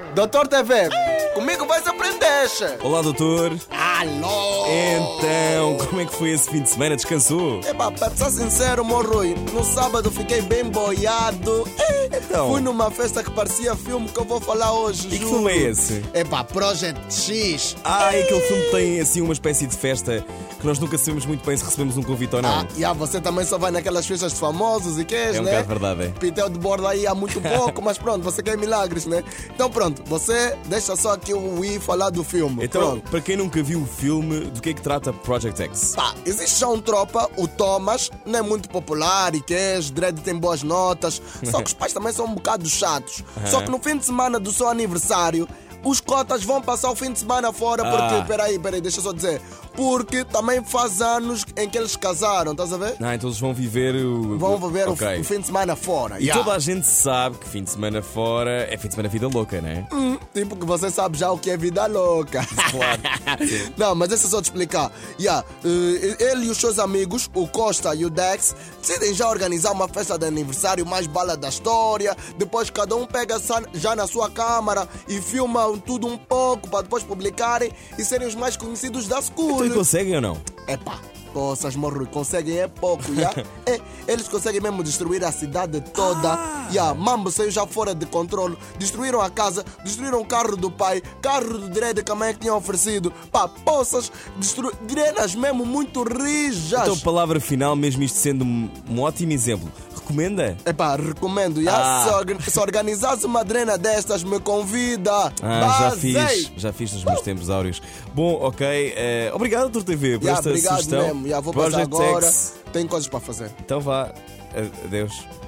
Doutor TV, comigo vais aprender, che. Olá, doutor. Alô! Então, como é que foi esse fim de semana? Descansou? Epá, para ser sincero, Morrui, no sábado fiquei bem boiado. Então? Fui numa festa que parecia filme que eu vou falar hoje, E que juro. filme é esse? Epá, Project X. É aquele filme que tem assim uma espécie de festa que nós nunca sabemos muito bem se recebemos um convite ou não. Você também só vai naquelas festas de famosos e queres, É um né? bocado verdade, é. Pitel de borda aí há muito pouco, mas pronto, você quer milagres, né? Então pronto, você deixa só aqui o Wii falar do filme. Então, Pronto. para quem nunca viu o filme, do que é que trata Project X? Pá, existe já um tropa, o Thomas, não é muito popular e queres, Dredd tem boas notas, só que os pais também são um bocado chatos. Só que no fim de semana do seu aniversário, os cotas vão passar o fim de semana fora porque, peraí, deixa eu só dizer, porque também faz anos em que eles casaram, estás a ver? Então eles vão viver o... Vão viver Ok. o fim de semana fora. E toda a gente sabe que fim de semana fora é fim de semana vida louca, não é? Tipo que você sabe já o que é vida louca. Claro. Não, mas deixa eu só te explicar. Ele e os seus amigos, o Costa e o Dex, decidem já organizar uma festa de aniversário mais bala da história. Depois cada um pega já na sua câmara e filma tudo um pouco para depois publicarem e serem os mais conhecidos da school. Então e conseguem ou não? Epá, poças, morro, conseguem é pouco, eles conseguem mesmo destruir a cidade toda. Mambo saiu já fora de controle. Destruíram a casa, destruíram o carro do pai, carro do Dredd que a mãe tinha oferecido. Pá, poças, drenas mesmo muito rijas. Então, palavra final, mesmo isto sendo um ótimo exemplo. Recomenda? Epá, recomendo, se organizasse uma drena destas, me convida. Já fiz nos meus tempos áureos. Bom, ok. Obrigado, Doutor TV, por esta obrigado sugestão. mesmo. Vou passar Project agora. X. Tenho coisas para fazer. Então vá. Adeus.